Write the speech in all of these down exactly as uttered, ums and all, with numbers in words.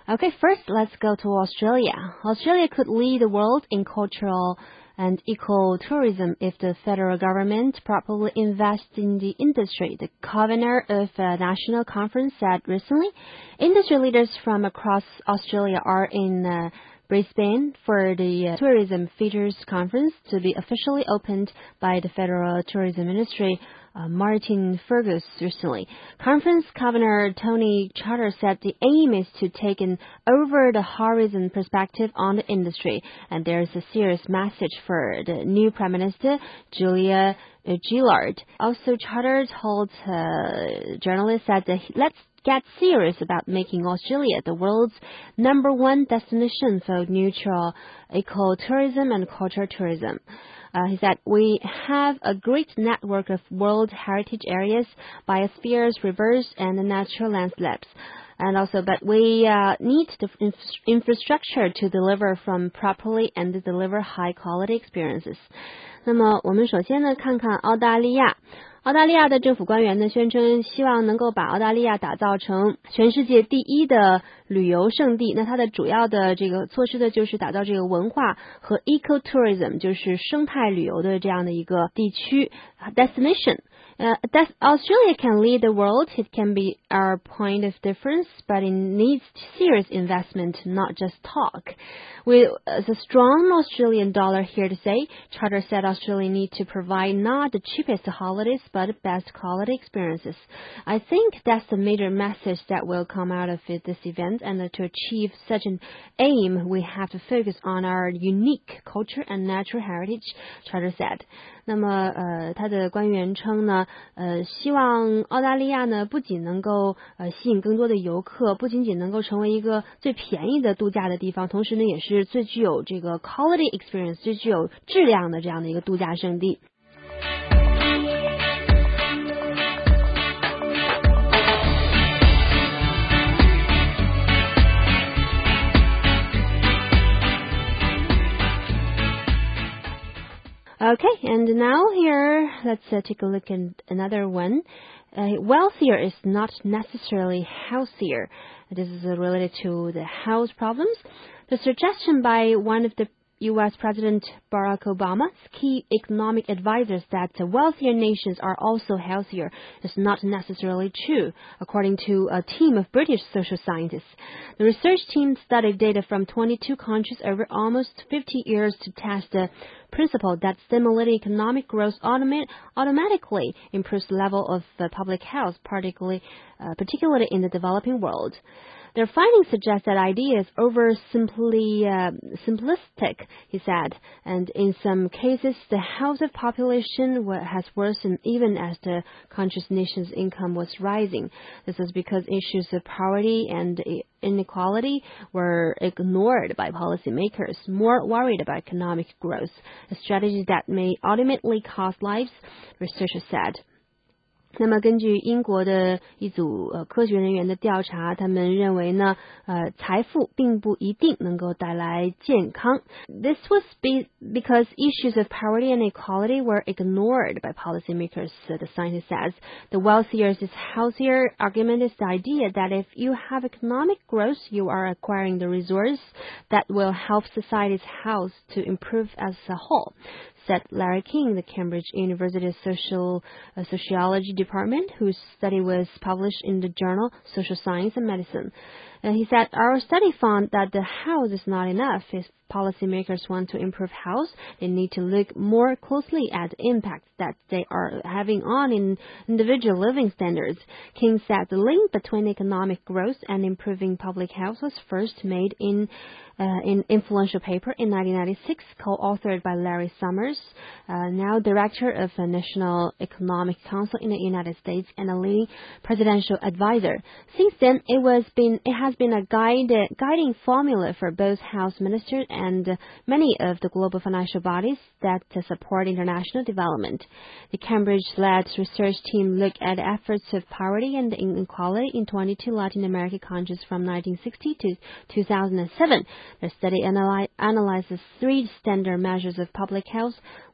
Okay, first let's go to Australia. Australia could lead the world in cultural and eco-tourism if the federal government properly invests in the industry, the convener of a national conference said recently. Industry leaders from across Australia are in uh, Brisbane for the uh, Tourism Features Conference to be officially opened by the Federal Tourism Ministry, uh, Martin Fergus, recently. Conference Governor Tony Charter said the aim is to take an over-the-horizon perspective on the industry, and there is a serious message for the new Prime Minister, Julia uh, Gillard. Also, Charter told uh, journalists that uh, let's get serious about making Australia the world's number one destination for neutral eco-tourism and cultural tourism. Uh, he said, we have a great network of World Heritage areas, biospheres, rivers, and natural landscapes. And also, but we uh, need the inf- infrastructure to deliver from properly and deliver high-quality experiences. 那么，我们首先呢，看看澳大利亚。澳大利亚的政府官员呢宣称，希望能够把澳大利亚打造成全世界第一的旅游胜地。那它的主要的这个措施呢，就是打造这个文化和 ecotourism， 就是生态旅游的这样的一个地区 destination。Uh, that Australia can lead the world. It can be our point of difference, but it needs serious investment, not just talk. With a strong Australian dollar here to say, Charter said Australia need to provide not the cheapest holidays, but the best quality experiences. I think that's the major message that will come out of it, this event, and to achieve such an aim, we have to focus on our unique culture and natural heritage, Charter said. 那么，呃，他的官员称呢，呃，希望澳大利亚呢不仅能够呃吸引更多的游客，不仅仅能够成为一个最便宜的度假的地方，同时呢也是最具有这个 quality experience 最具有质量的这样的一个度假胜地。Okay, and now here, let's uh, take a look at another one. Uh, wealthier is not necessarily healthier. This is uh, related to the health problems. The suggestion by one of the U S President Barack Obama's key economic advisors that wealthier nations are also healthier is not necessarily true, according to a team of British social scientists. The research team studied data from twenty-two countries over almost fifty years to test the principle that stimulating economic growth automat- automatically improves the level of uh, public health, particularly, uh, particularly in the developing world. Their findings suggest that idea is over simply uh, simplistic, he said, and in some cases the health of population has worsened even as the country's nation's income was rising. This is because issues of poverty and inequality were ignored by policymakers, more worried about economic growth, a strategy that may ultimately cost lives, researchers said. 那么根据英国的一组呃科学人员的调查，他们认为呢，呃，财富并不一定能够带来健康。This was be because issues of poverty and equality were ignored by policymakers, the scientist says. The wealthier is healthier argument is the idea that if you have economic growth, you are acquiring the resource that will help society's health to improve as a whole, said Larry King, the Cambridge University Social uh, Sociology Department, whose study was published in the journal Social Science and Medicine. Uh, he said, our study found that the health is not enough. If policymakers want to improve health, they need to look more closely at the impact that they are having on in individual living standards. King said the link between economic growth and improving public health was first made in uh, in influential paper in nineteen ninety-six, co-authored by Larry Summers, uh, now director of the National Economic Council in the United States and a leading presidential advisor. Since then, it was been it has been a guide, guiding formula for both health ministers and many of the global financial bodies that support international development. The Cambridge-led research team looked at efforts of poverty and inequality in twenty-two Latin American countries from nineteen sixty to two thousand seven. The study analy- analyzes three standard measures of public health: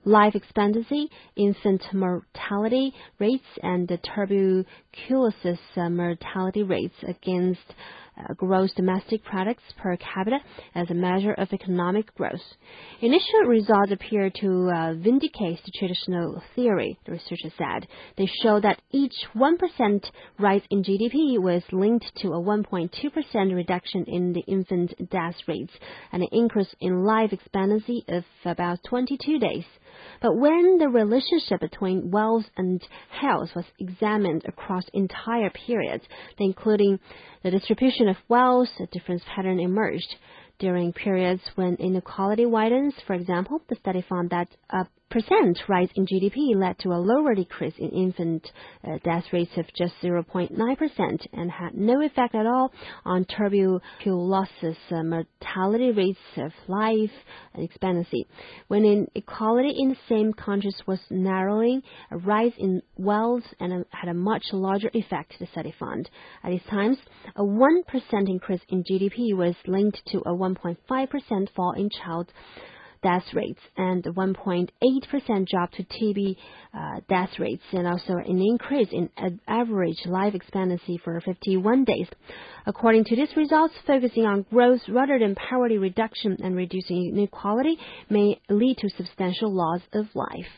life expectancy, infant mortality rates, and the tuberculosis uh, mortality rates against uh, gross domestic products per capita as a measure of economic growth. Initial results appear to uh, vindicate the traditional theory, the researchers said. They show that each one percent rise in G D P was linked to a one point two percent reduction in the infant death rates and an increase in life expectancy of about twenty-two days. But when the relationship between wealth and health was examined across entire periods, including the distribution of wealth, a difference pattern emerged. During periods when inequality widens, for example, the study found that a percent rise in G D P led to a lower decrease in infant uh, death rates of just zero point nine percent and had no effect at all on tuberculosis uh, mortality rates of life expectancy. When inequality in the same countries was narrowing, a rise in wealth and a, had a much larger effect, the study found. At these times, a one percent increase in G D P was linked to a one point five percent fall in child death rates and a one point eight percent drop to T B uh, death rates, and also an increase in average life expectancy for fifty-one days. According to these results, focusing on growth rather than poverty reduction and reducing inequality may lead to substantial loss of life.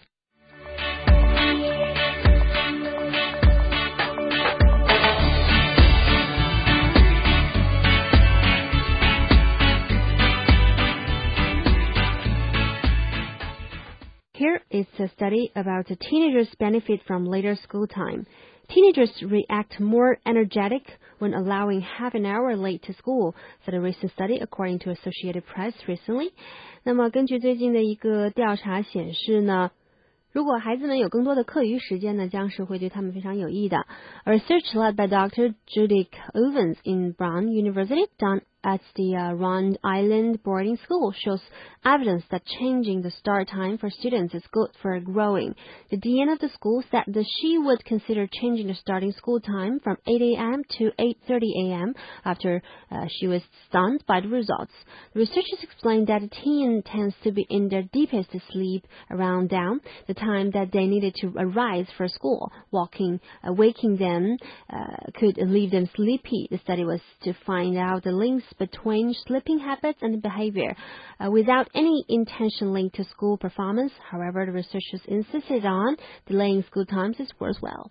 Here is a study about the teenagers' benefit from later school time. Teenagers react more energetic when allowing half an hour late to school, said a recent study according to Associated Press recently. 那么根据最近的一个调查显示呢，如果孩子们有更多的课余时间呢，将是会对他们非常有益的。A research led by Doctor Judith Ovens in Brown University done at the uh, Round Island boarding school shows evidence that changing the start time for students is good for growing. The dean of the school said that she would consider changing the starting school time from eight a.m. to eight thirty a.m. after uh, she was stunned by the results. The researchers explained that a teen tends to be in their deepest sleep around dawn, the time that they needed to arise for school. Walking, uh, waking them uh, could leave them sleepy. The study was to find out the links between sleeping habits and behavior uh, without any intention linked to school performance. However, the researchers insisted on delaying school times is worthwhile.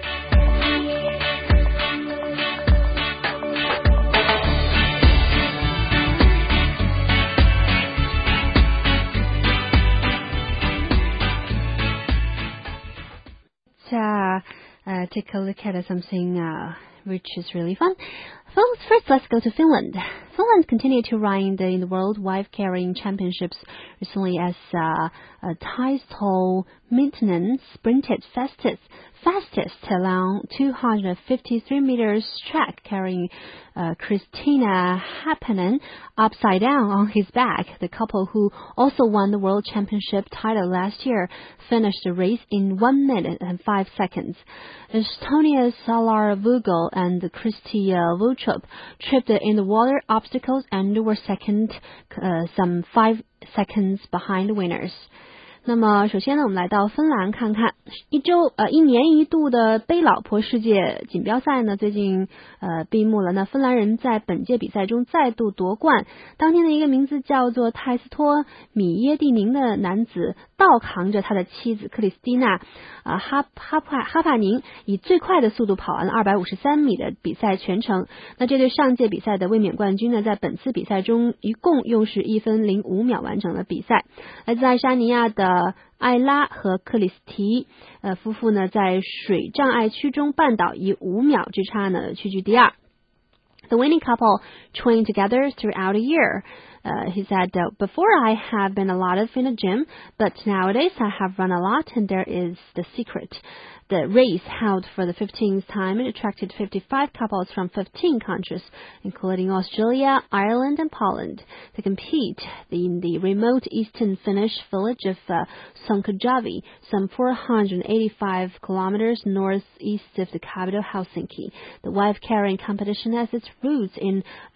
Uh, uh, take a look at something uh, which is really fun. First, let's go to Finland. Finland continued to ride in the World Wife Carrying Championships recently as uh, a Taistol Maintenance sprinted fastest, fastest along two hundred fifty-three meters track, carrying uh, Christina Happanen upside down on his back. The couple, who also won the World Championship title last year, finished the race in one minute and five seconds. Estonia Salar Vugel and Kristi uh, Vuchop tripped in the water obstacles and were second, uh, some five seconds behind the winners. 那么首先呢，我们来到芬兰看看一周呃一年一度的杯老婆世界锦标赛呢，最近呃闭幕了。那芬兰人在本届比赛中再度夺冠。当天的一个名字叫做泰斯托米耶蒂宁的男子倒扛着他的妻子克里斯蒂娜啊哈哈帕哈帕宁，以最快的速度跑完了二百五十三米的比赛全程。那这对上届比赛的卫冕冠军呢，在本次比赛中一共用时一分零五秒完成了比赛。来自爱沙尼亚的艾拉和克里斯提呃夫妇呢，在水障碍区中绊倒，以五秒之差呢屈居第二。The winning couple trained together throughout the year. Uh, he said, uh, before I have been a lot of in the gym, but nowadays I have run a lot, and there is the secret. The race, held for the fifteenth time, it attracted fifty-five couples from fifteen countries, including Australia, Ireland, and Poland, to compete in the remote eastern Finnish village of uh, Sonkajavi, some four hundred eighty-five kilometers northeast of the capital Helsinki. The wife-carrying competition has its roots in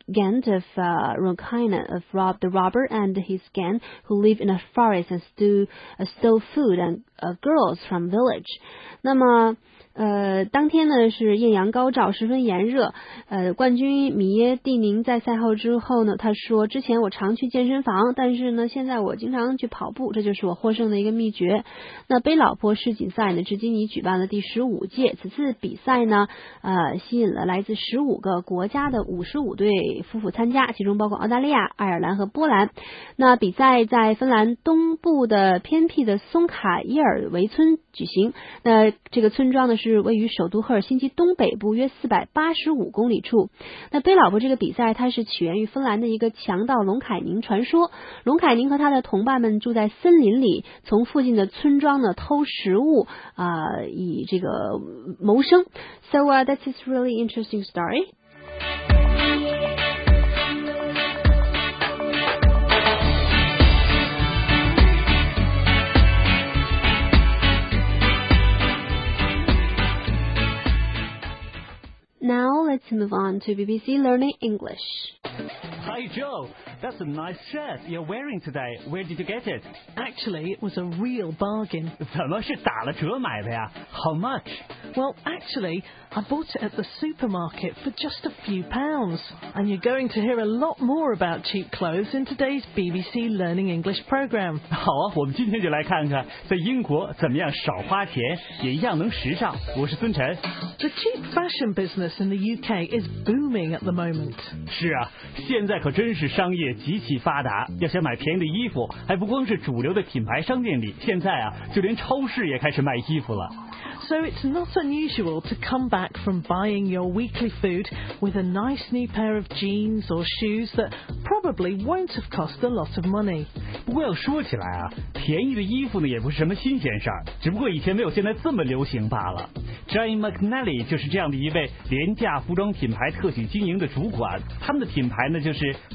Gant of uh, Ronkainen, of Rob the robber and his gang who live in a forest and steal, uh, stole food and uh, girls from village. 那么呃，当天呢是艳阳高照，十分炎热。呃，冠军米耶蒂宁在赛后之后呢，他说：“之前我常去健身房，但是呢，现在我经常去跑步，这就是我获胜的一个秘诀。”那杯老婆世锦赛呢，至今已举办了第十五届。此次比赛呢，呃，吸引了来自十五个国家的五十五对夫妇参加，其中包括澳大利亚、爱尔兰和波兰。那比赛在芬兰东部的偏僻的松卡伊尔维村举行。那这个村庄呢是位于首都赫尔辛基东北部约四百八十五公里处。那杯老婆这个比赛它是起源于芬兰的一个强盗龙凯宁传说。龙凯宁和他的同伴们住在森林里，从附近的村庄呢偷食物啊、呃，以这个谋生。So、uh, that's a really interesting story. Now let's move on to B B C Learning English. Hi Joe, that's a nice shirt you're wearing today. Where did you get it? Actually, it was a real bargain. 怎么是打了折买的呀？ How much? Well, actually, I bought it at the supermarket for just a few pounds. And you're going to hear a lot more about cheap clothes in today's B B C Learning English program. 好啊，我们今天就来看看在英国怎么样少花钱也一样能时尚。我是孙晨。 The cheap fashion business in the U K is booming at the moment. 是啊，现在可真是商业极其发达。要想买便宜的衣服，还不光是主流的品牌商店里，现在啊，就连超市也开始卖衣服了。 So it's not unusual to come back from buying your weekly food with a nice new pair of jeans or shoes that probably won't have cost a lot of money. 不过要说起来啊，便宜的衣服呢也不是什么新鲜事儿，只不过以前没有现在这么流行罢了。Jane McNally 就是这样的一位廉价服装品牌特许经营的主管，他们的品牌呢就是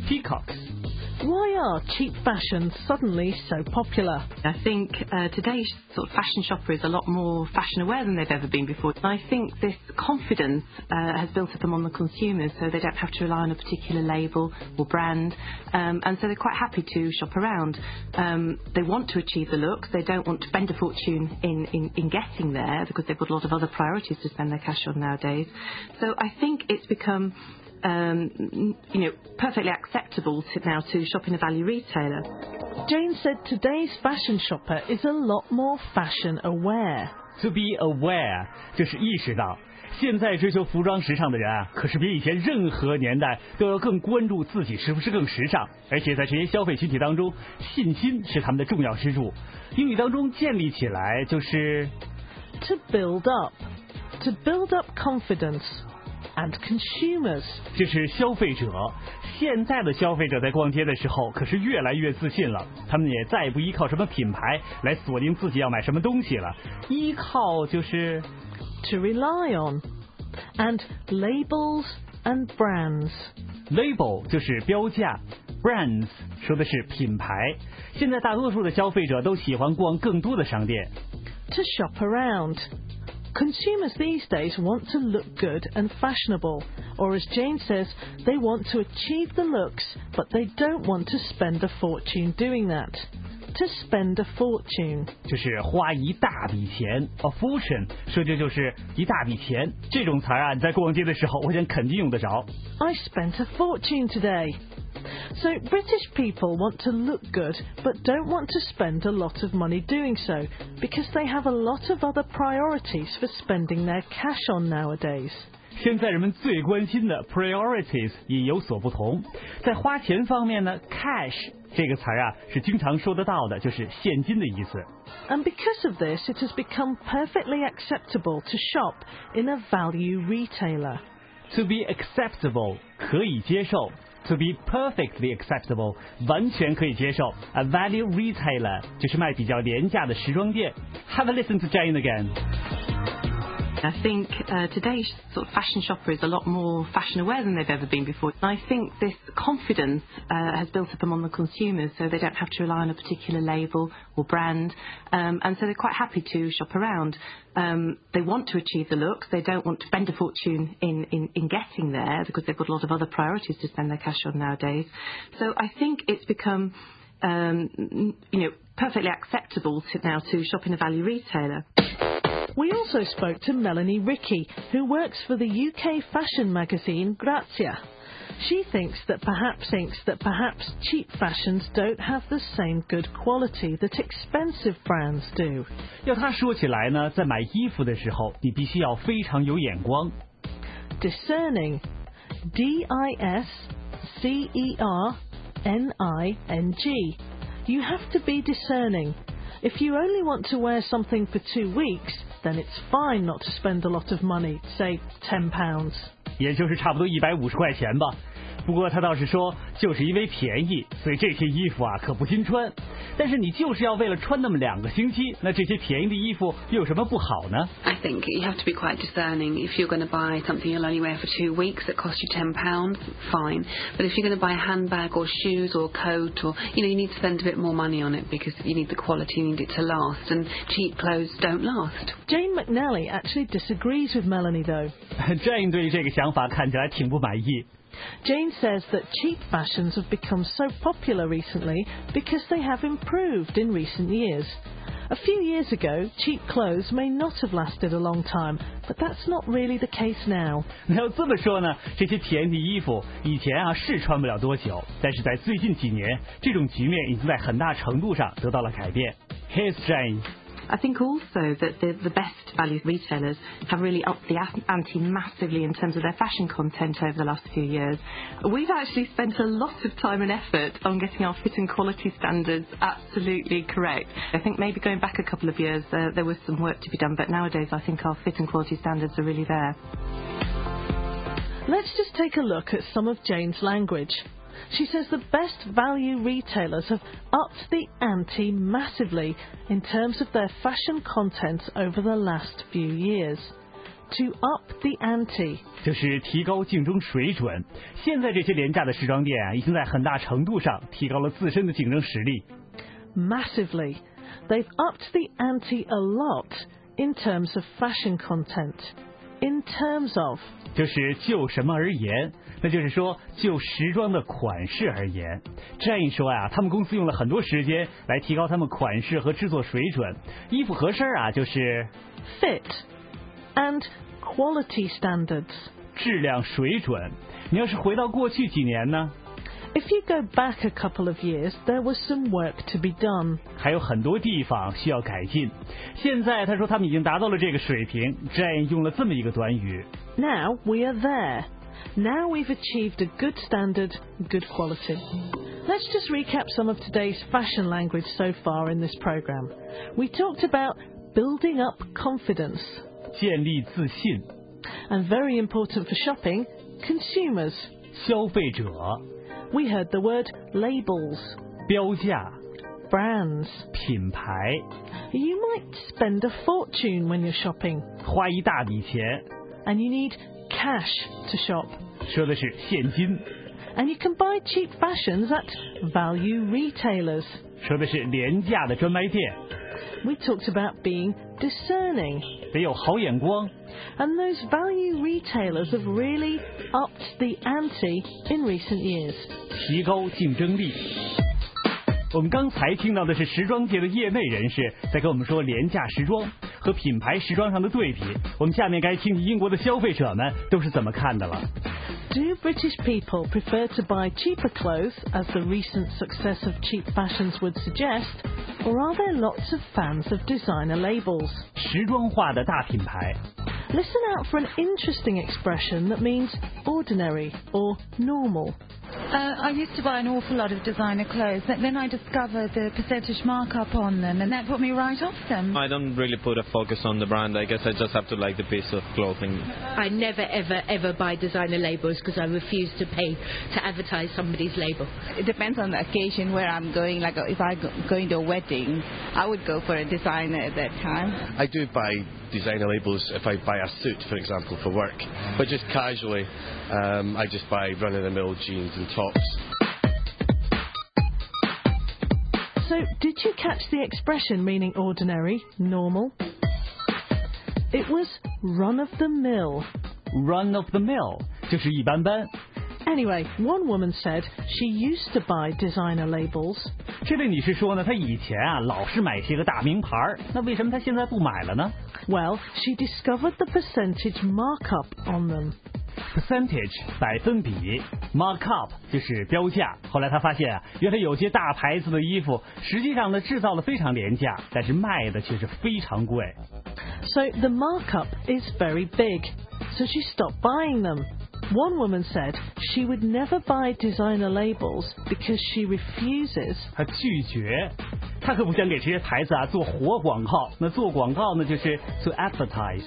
Peacocks。Why are cheap fashions suddenly so popular? I think uh, today's sort of fashion shopper is a lot more fashion aware than they've ever been before. I think this confidence uh, has built up among the consumers, so they don't have to rely on a particular label or brand, um, and so they're quite happy to shop around. Um, they want to achieve the look. They don't want to spend a fortune in, in, in getting there because they've got a lot of other priorities to spend their cash on nowadays. So I think it's become Um, you know, perfectly acceptable to now to shop in a value retailer. Jane said today's fashion shopper is a lot more fashion aware. To be aware 就是意识到，现在追求服装时尚的人啊，可是比以前任何年代都要更关注自己是不是更时尚。而且在这些消费群体当中，信心是他们的重要支柱。英语当中建立起来就是 to build up, to build up confidence.And consumers 这是消费者，现在的消费者在逛街的时候可是越来越自信了，他们也再也不依靠什么品牌来锁定自己要买什么东西了，依靠就是 to rely on and labels and brands. Label 就是标价， brands 说的是品牌。现在大多数的消费者都喜欢逛更多的商店。 To shop around.Consumers these days want to look good and fashionable, or as Jane says, they want to achieve the looks, but they don't want to spend a fortune doing that. To spend a fortune 就是花一大笔钱 ，a fortune 说的就是一大笔钱。这种词啊，你在逛街的时候，我想肯定用得着。 I spent a fortune today.So British people want to look good but don't want to spend a lot of money doing so because they have a lot of other priorities for spending their cash on nowadays. 现在人们最关心的 priorities 也有所不同。在花钱方面呢 ，cash 这个词啊是经常说得到的，就是现金的意思。 And because of this, it has become perfectly acceptable to shop in a value retailer. To be acceptable 可以接受。To be perfectly acceptable 完全可以接受。A value retailer 就是卖比较廉价的时装店。Have a listen to Jane again. I think uh, today's sort of fashion shopper is a lot more fashion aware than they've ever been before. And I think this confidence uh, has built up among the consumers, so they don't have to rely on a particular label or brand, um, and so they're quite happy to shop around. Um, they want to achieve the looks. They don't want to spend a fortune in, in, in getting there because they've got a lot of other priorities to spend their cash on nowadays. So I think it's become, um, you know, perfectly acceptable to now to shop in a value retailer. We also spoke to Melanie Rickey, who works for the U K fashion magazine Grazia. She thinks that perhaps thinks that perhaps cheap fashions don't have the same good quality that expensive brands do. 要她说起来呢，在买衣服的时候，你必须要非常有眼光。 Discerning, D I S C E R N I N G. You have to be discerning. If you only want to wear something for two weeks, then it's fine not to spend a lot of money, say ten pounds. 也就是差不多一百五十块钱吧。不过他倒是说，就是因为便宜，所以这些衣服啊可不禁穿。但是你就是要为了穿那么两个星期，那这些便宜的衣服又有什么不好呢？ I think you have to be quite discerning. If you're going to buy something you'll only wear for two weeks that costs you ten pounds, fine. But if you're going to buy a handbag or shoes or coat, or you know, you need to spend a bit more money on it because you need the quality, you need it to last, and cheap clothes don't last. Jane McNally actually disagrees with Melanie though. Jane 对于这个想法看起来挺不满意。 Jane says that cheap fashions have become so popular recently because they have improved in recent years. A few years ago, cheap clothes may not have lasted a long time, but that's not really the case now. 要这么说呢，这些便宜的衣服以前啊是穿不了多久，但是在最近几年，这种局面已经在很大程度上得到了改变。Here's Jane. I think also that the, the best value retailers have really upped the ante massively in terms of their fashion content over the last few years. We've actually spent a lot of time and effort on getting our fit and quality standards absolutely correct. I think maybe going back a couple of years uh, there was some work to be done, but nowadays I think our fit and quality standards are really there. Let's just take a look at some of Jane's language. She says the best value retailers have upped the ante massively in terms of their fashion content over the last few years. To up the ante 就是提高竞争水准。现在这些廉价的时装店啊，已经在很大程度上提高了自身的竞争实力。 Massively, they've upped the ante a lot in terms of fashion content. In terms of 就是就什么而言，那就是说就时装的款式而言。这样一说啊，他们公司用了很多时间来提高他们款式和制作水准。衣服合身啊，就是 fit and quality standards. 质量水准。你要是回到过去几年呢？ If you go back a couple of years, there was some work to be done. 还有很多地方需要改进。现在他说他们已经达到了这个水平。Jane 用了这么一个短语。 Now we are there. Now we've achieved a good standard, good quality. Let's just recap some of today's fashion language so far in this program. We talked about building up confidence. 建立自信。 And very important for shopping, consumers. 消费者。 We heard the word labels. 标价。 Brands. 品牌。 You might spend a fortune when you're shopping. 花一大笔钱。 And you need cash to shop. 说的是现金。 And you can buy cheap fashions at value retailers. 说的是廉价的专卖店。 We talked about being discerning. 得有好眼光。 And those value retailers have really upped the ante in recent years. 提高竞争力。我们刚才听到的是时装界的业内人士在跟我们说廉价时装和品牌时装上的对比。我们下面该听听英国的消费者们都是怎么看的了。 Do British people prefer to buy cheaper clothes, as the recent success of cheap fashions would suggest, or are there lots of fans of designer labels? 时装化的大品牌。 Listen out for an interesting expression that means ordinary or normal. Uh, I used to buy an awful lot of designer clothes, but then I discovered the percentage markup on them, and that put me right off them. I don't really put a focus on the brand. I guess I just have to like the piece of clothing. I never, ever, ever buy designer labels because I refuse to pay to advertise somebody's label. It depends on the occasion where I'm going. Like if I'm going to a wedding, I would go for a designer at that time. I do buy designer labels if I buy a suit, for example, for work. But just casually, um, I just buy run-of-the-mill jeans and tops. So, did you catch the expression meaning ordinary, normal? It was run-of-the-mill. Run-of-the-mill 就是一般般。 Anyway, one woman said she used to buy designer labels. 这位女士说呢，她以前啊老是买些个大名牌，那为什么她现在不买了呢？ Well, she discovered the percentage markup on them. Percentage 百分比 markup 就是标价。后来她发现啊，原来有些大牌子的衣服，实际上呢制造的非常廉价，但是卖的却是非常贵。 So the markup is very big, so she stopped buying them. One woman said she would never buy designer labels because she refuses. 她拒绝，她可不想给这些牌子啊做活广告。那做广告呢，就是 to advertise。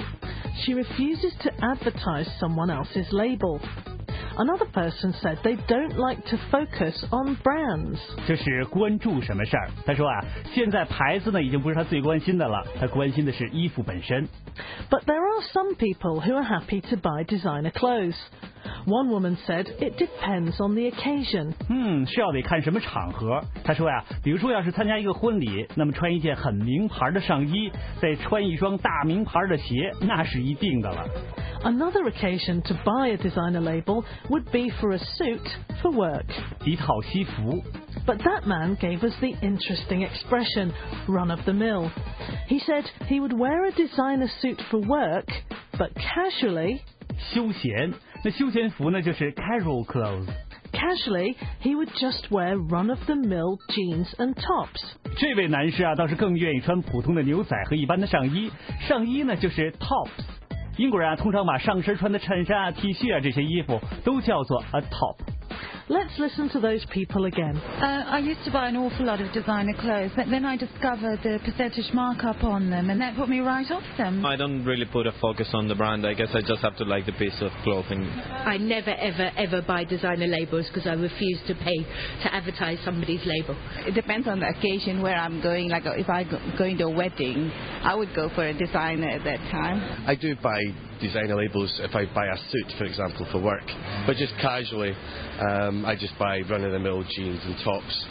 She refuses to advertise someone else's label. Another person said they don't like to focus on brands. 这是关注什么事儿？他说啊，现在牌子呢已经不是他最关心的了，他关心的是衣服本身。 But there are some people who are happy to buy designer clothes. One woman said it depends on the occasion. 嗯，是要得看什么场合。他说呀，比如说要是参加一个婚礼，那么穿一件很名牌的上衣，再穿一双大名牌的鞋，那是一定的了。 Another occasion to buy a designer label would be for a suit for work. 一套西服。 But that man gave us the interesting expression, run-of-the-mill. He said he would wear a designer suit for work, but casually... 休闲，那休闲服呢就是 casual clothes. Casually, he would just wear run-of-the-mill jeans and tops. 这位男士啊，倒是更愿意穿普通的牛仔和一般的上衣。上衣呢就是 tops。 英国人啊，通常把上身穿的衬衫啊、T 恤啊这些衣服都叫做 a top。 Let's listen to those people again. Uh, I used to buy an awful lot of designer clothes, but then I discovered the percentage markup on them, and that put me right off them. I don't really put a focus on the brand. I guess I just have to like the piece of clothing. I never, ever, ever buy designer labels because I refuse to pay to advertise somebody's label. It depends on the occasion where I'm going. Like if I'm going to a wedding, I would go for a designer at that time. I do buy designer labels if I buy a suit, for example, for work. But just casually, um, I just buy run-of-the-mill jeans and tops.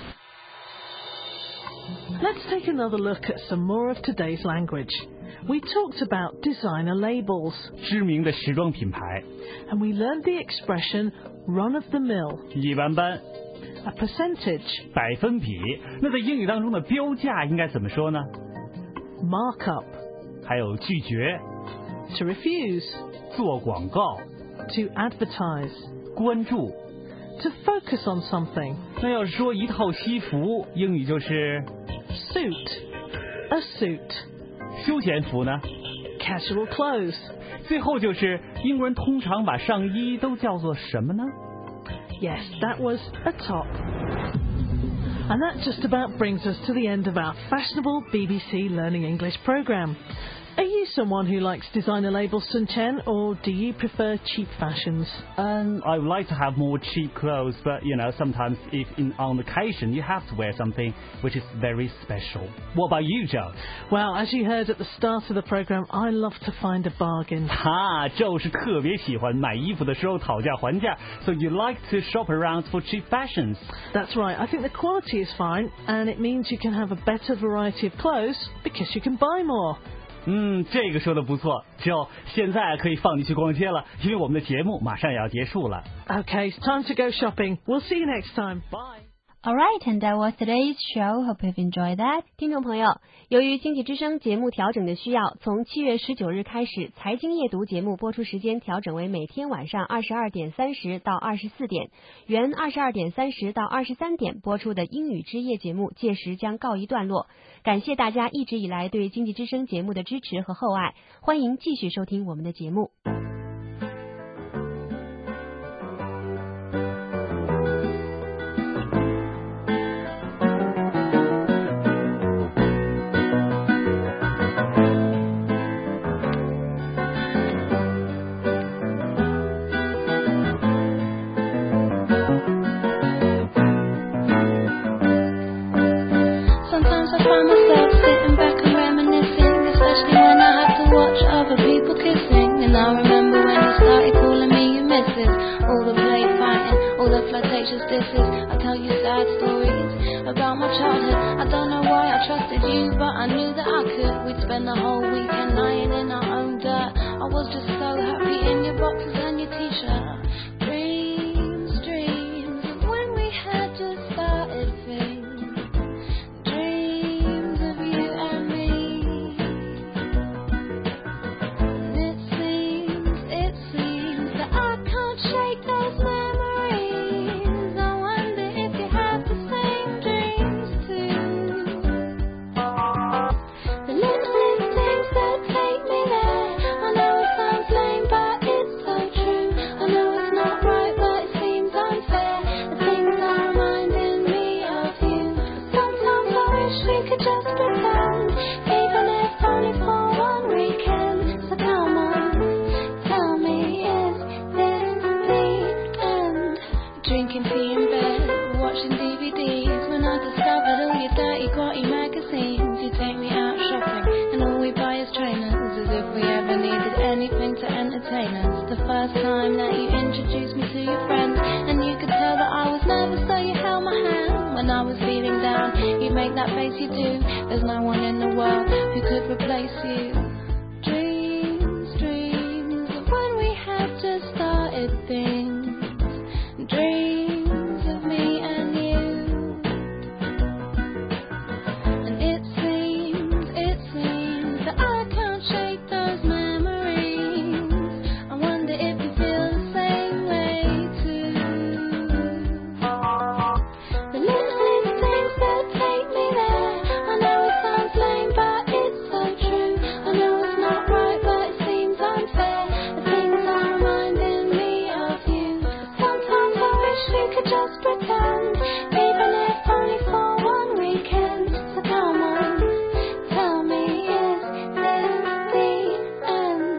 Let's take another look at some more of today's language. We talked about designer labels. 知名的时装品牌。 And we learned the expression run-of-the-mill. 一般般。 A percentage. 百分比。那在英语当中的标价应该怎么说呢？ Markup. 还有拒绝。 To refuse. 做广告。 To advertise. 关注。 To focus on something. 那要是说一套西服，英语就是 suit. A suit. 休闲服呢 Casual clothes. 最后就是英国人通常把上衣都叫做什么呢 Yes, that was a top. And that just about brings us to the end of our fashionable B B C Learning English programme. Are you someone who likes designer labels, Sun Chen, or do you prefer cheap fashions? Um, I would like to have more cheap clothes, but you know, sometimes if in on occasion you have to wear something which is very special. What about you, Joe? Well, as you heard at the start of the programme, I love to find a bargain. 哈 ，Joe 是特别喜欢买衣服的时候讨价还价 ，so you like to shop around for cheap fashions. That's right. I think the quality is fine, and it means you can have a better variety of clothes because you can buy more. 嗯，这个说的不错。就现在可以放你去逛街了，因为我们的节目马上也要结束了。 Okay, it's time to go shopping. We'll see you next time. Bye. Alright, and that was today's show. Hope you've enjoyed that. 听众朋友，由于经济之声节目调整的需要，从七月十九日开始，财经夜读节目播出时间调整为每天晚上二十二点三十到二十四点，原二十二点三十到二十三点播出的英语之夜节目届时将告一段落。感谢大家一直以来对经济之声节目的支持和厚爱，欢迎继续收听我们的节目。 all the flirtatious disses. I tell you sad stories about my childhood. I don't know why I trusted you, but I knew that I could. We'd spend the whole weekend lying in our own dirt. I was just so happy in your boxes and your t-shirt. Dreams, dreams of when we had just started things. Dreams of you and me. And it seems, it seems that I can't shake those memories. I wonder if you have the same dreams too. The littlest things that take me there. I know it sounds lame, but it's so true. I know it's not right, but it seems unfair. The things are reminding me of you. Sometimes I wish we could just pretend, even if only for one weekend. So come on, tell me, is this the end? Drinking tea in bed, watching D V Ds. When I discovered all your dirty, grotty magazines, you take me out shopping, and all we buy is trainers, as if we ever needed anything to entertain us. The first time that you introduced me to your friends, and you could tell that I was nervous, so you held my hand. When I was feeling down, you make that face you do. There's no one in the world who could replace you. Dreams, dreams of when we had just started things. Dreams of me and you. And it seems, it seems that I can't shake those memories. I wonder if you feel the same way too. The littlest things that take me there. I know it sounds lame, but it's so true. I know it's not right, but it seems unfair. The things are reminding me of you. Sometimes I wish we could just pretend, even if only for one weekend. So come on, tell me, is this the end?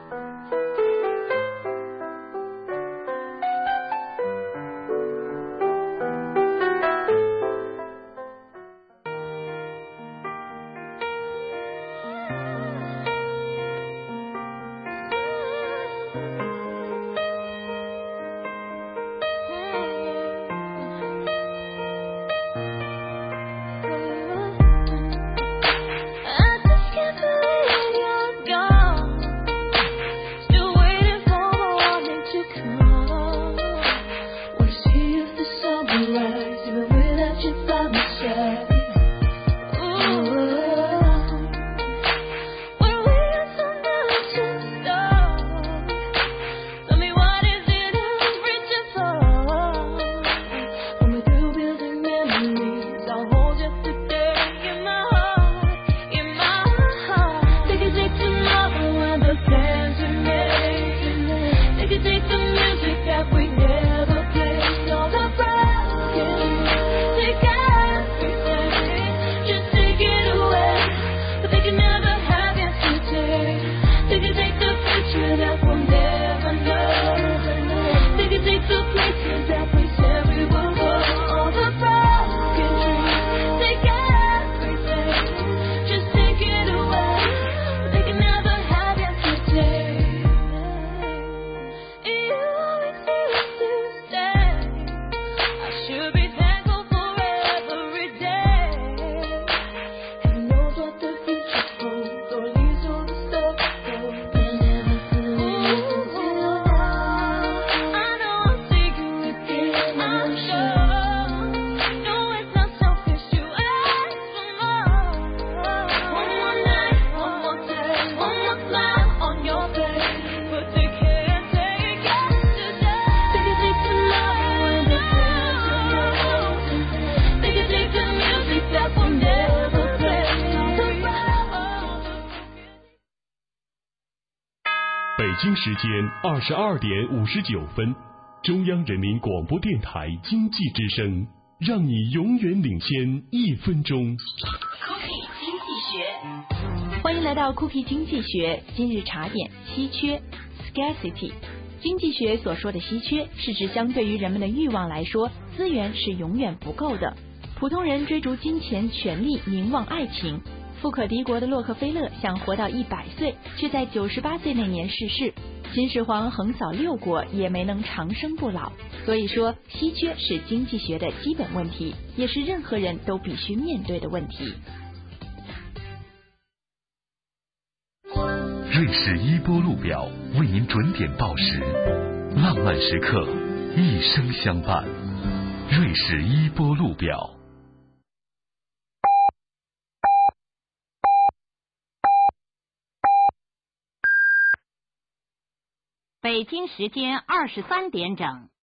北京时间二十二点五十九分，中央人民广播电台经济之声，让你永远领先一分钟。 酷皮经济学，欢迎来到酷皮经济学今日茶点。稀缺 scarcity， 经济学所说的稀缺，是指相对于人们的欲望来说，资源是永远不够的。普通人追逐金钱、权力、名望、爱情。富可敌国的洛克菲勒想活到一百岁，却在九十八岁那年逝世。 秦始皇横扫六国也没能长生不老。所以说，稀缺是经济学的基本问题，也是任何人都必须面对的问题。 瑞士伊波路表为您准点报时，浪漫时刻，一生相伴。瑞士伊波路表。 北京时间二十三点整。